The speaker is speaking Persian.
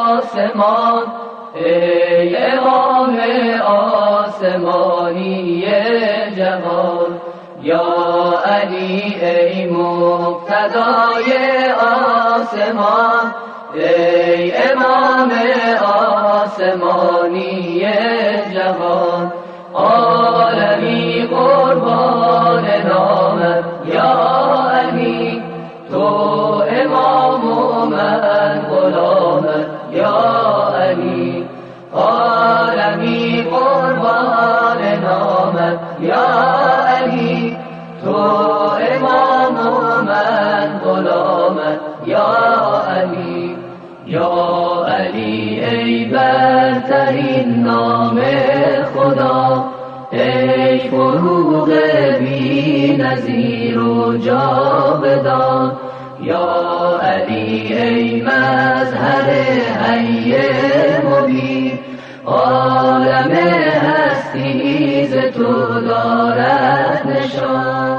آسمان، ای امام آسمانی جهان. یا علی ای مقتدای آسمان، ای امام آسمانی جهان. عالمی قربان نامت یا علی، تو امام و من غلامت یا علی. عالمی قربان نامت یا علی، تو امام و من غلامت یا علی. یا علی ای برترین نام خدا، ای فروغ بی نظیر و جاودان. یا علی ای مظهر حی مبین، عالم هستی ز تو دارد نشان.